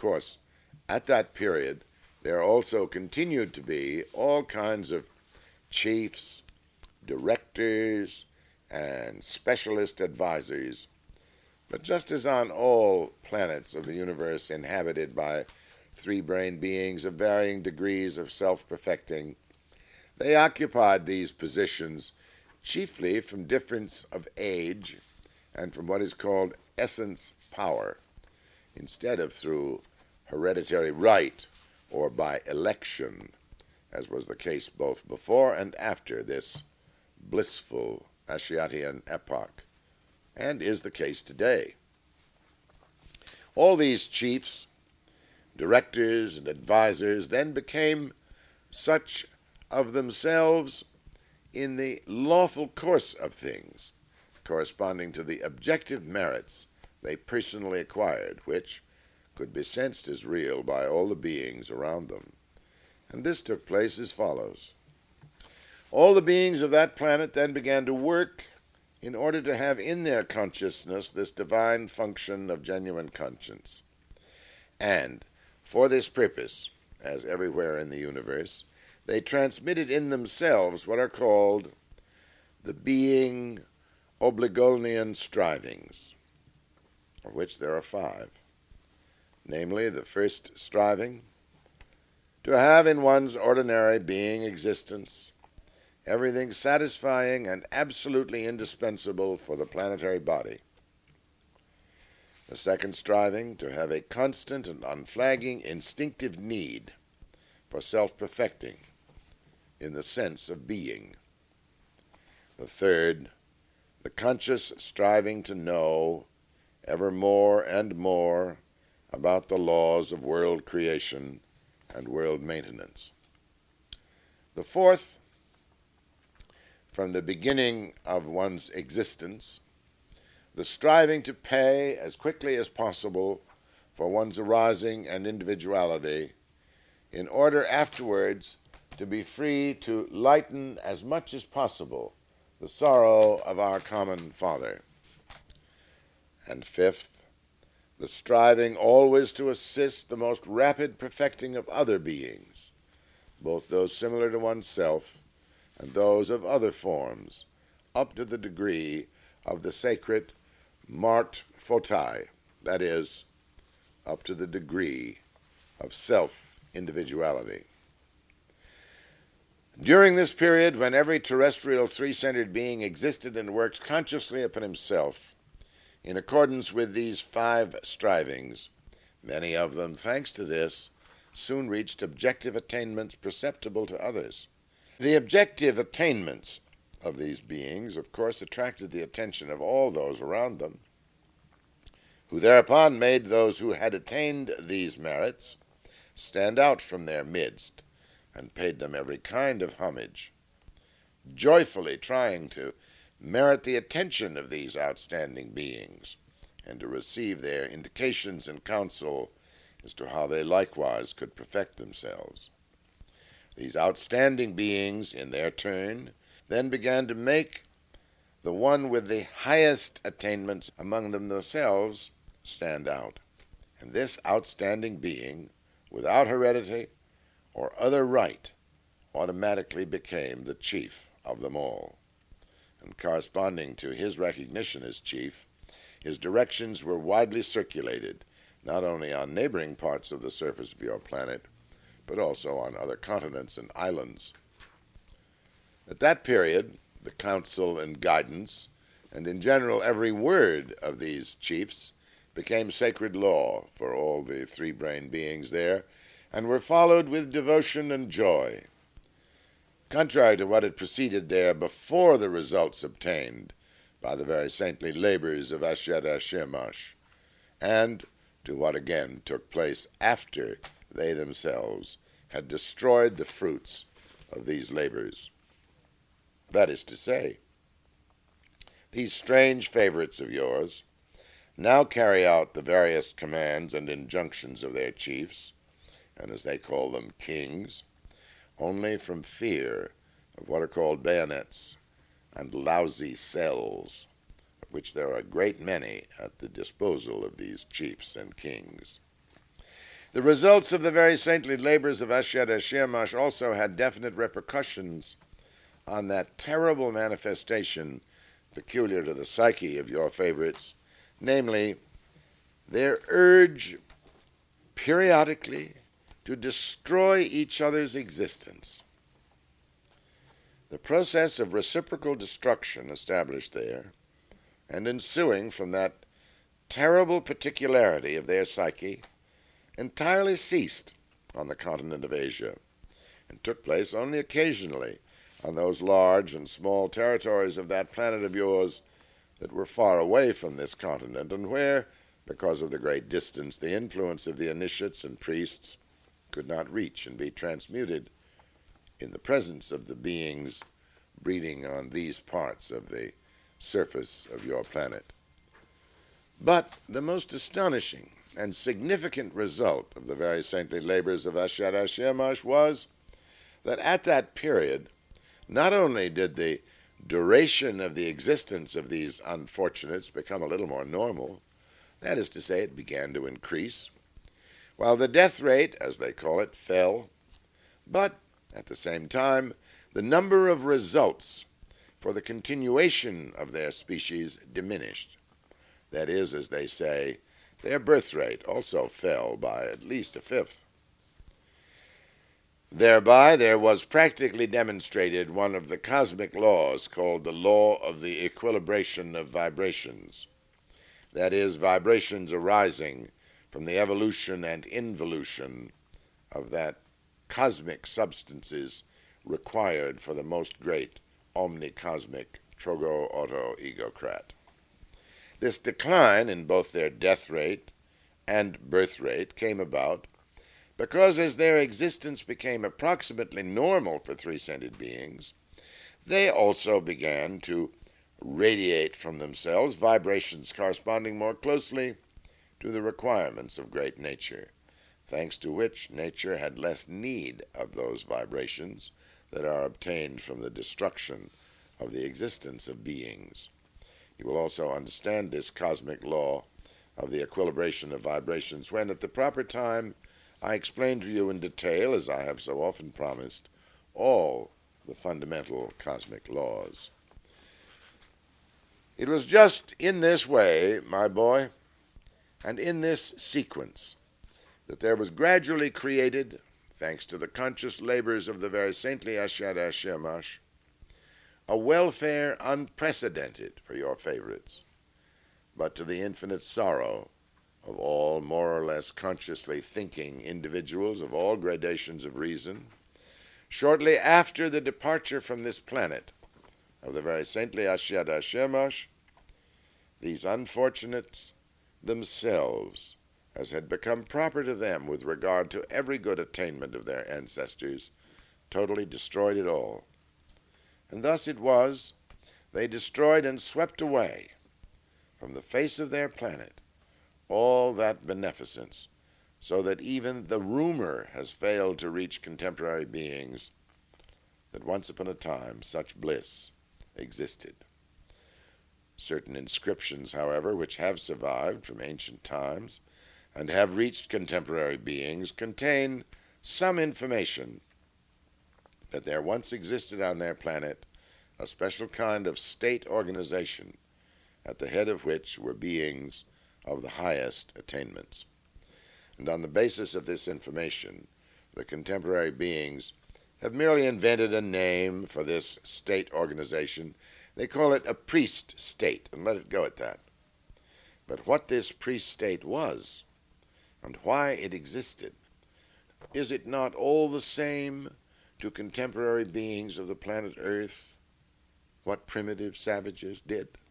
course, at that period, there also continued to be all kinds of chiefs, directors, and specialist advisors. But just as on all planets of the universe inhabited by three-brained beings of varying degrees of self-perfecting, they occupied these positions chiefly from difference of age and from what is called essence power, instead of through hereditary right or by election, as was the case both before and after this blissful Asciatian epoch, and is the case today. All these chiefs, directors, and advisors then became such of themselves in the lawful course of things, corresponding to the objective merits they personally acquired, which could be sensed as real by all the beings around them. And this took place as follows. All the beings of that planet then began to work in order to have in their consciousness this divine function of genuine conscience. And for this purpose, as everywhere in the universe, they transmitted in themselves what are called the being Obligonian strivings, of which there are 5. Namely, the first striving, to have in one's ordinary being existence everything satisfying and absolutely indispensable for the planetary body. The second striving, to have a constant and unflagging instinctive need for self-perfecting in the sense of being. The third, the conscious striving to know ever more and more about the laws of world creation and world maintenance. The fourth, from the beginning of one's existence, the striving to pay as quickly as possible for one's arising and individuality, in order afterwards to be free to lighten as much as possible the sorrow of our common Father. And fifth, the striving always to assist the most rapid perfecting of other beings, both those similar to oneself and those of other forms, up to the degree of the sacred Mart Photai, that is, up to the degree of self-individuality. During this period, when every terrestrial three-centered being existed and worked consciously upon himself, in accordance with these 5 strivings, many of them, thanks to this, soon reached objective attainments perceptible to others. The objective attainments of these beings, of course, attracted the attention of all those around them, who thereupon made those who had attained these merits stand out from their midst and paid them every kind of homage, joyfully trying to merit the attention of these outstanding beings and to receive their indications and counsel as to how they likewise could perfect themselves. These outstanding beings, in their turn, then began to make the one with the highest attainments among them themselves stand out. And this outstanding being, without heredity or other right, automatically became the chief of them all. And corresponding to his recognition as chief, his directions were widely circulated, not only on neighboring parts of the surface of your planet, but also on other continents and islands. At that period, the counsel and guidance, and in general every word of these chiefs, became sacred law for all the three-brained beings there, and were followed with devotion and joy. Contrary to what had proceeded there before the results obtained by the very saintly labors of Ashiata Shirmash, and to what again took place after they themselves had destroyed the fruits of these labors. That is to say, these strange favorites of yours now carry out the various commands and injunctions of their chiefs, and as they call them, kings, only from fear of what are called bayonets and lousy cells, of which there are a great many at the disposal of these chiefs and kings. The results of the very saintly labors of Ashad Shamash also had definite repercussions on that terrible manifestation peculiar to the psyche of your favorites, namely, their urge periodically to destroy each other's existence. The process of reciprocal destruction established there, and ensuing from that terrible particularity of their psyche, entirely ceased on the continent of Asia, and took place only occasionally on those large and small territories of that planet of yours that were far away from this continent, and where, because of the great distance, the influence of the initiates and priests could not reach and be transmuted in the presence of the beings breeding on these parts of the surface of your planet. But the most astonishing and significant result of the very saintly labors of Ashad Shamash was that at that period, not only did the duration of the existence of these unfortunates become a little more normal, that is to say, it began to increase, while the death rate, as they call it, fell, but at the same time, the number of results for the continuation of their species diminished. That is, as they say, their birth rate also fell by at least a fifth. Thereby there was practically demonstrated one of the cosmic laws called the law of the equilibration of vibrations. That is, vibrations arising from the evolution and involution of that cosmic substances required for the most great omnicosmic Trogo-Auto-Egocrat. This decline in both their death rate and birth rate came about because as their existence became approximately normal for three-scented beings, they also began to radiate from themselves vibrations corresponding more closely to the requirements of great nature, thanks to which nature had less need of those vibrations that are obtained from the destruction of the existence of beings. You will also understand this cosmic law of the equilibration of vibrations when, at the proper time, I explain to you in detail, as I have so often promised, all the fundamental cosmic laws. It was just in this way, my boy, and in this sequence, that there was gradually created, thanks to the conscious labors of the very saintly Ashad Shamash, a welfare unprecedented for your favorites, but to the infinite sorrow of all more or less consciously thinking individuals of all gradations of reason, shortly after the departure from this planet of the very saintly Ashad Shamash, these unfortunates themselves, as had become proper to them with regard to every good attainment of their ancestors, totally destroyed it all. And thus it was they destroyed and swept away from the face of their planet all that beneficence, so that even the rumor has failed to reach contemporary beings that once upon a time such bliss existed. Certain inscriptions, however, which have survived from ancient times and have reached contemporary beings, contain some information that there once existed on their planet a special kind of state organization, at the head of which were beings of the highest attainments. And on the basis of this information, the contemporary beings have merely invented a name for this state organization. They call it a priest state, and let it go at that. But what this priest state was, and why it existed, is it not all the same to contemporary beings of the planet Earth what primitive savages did?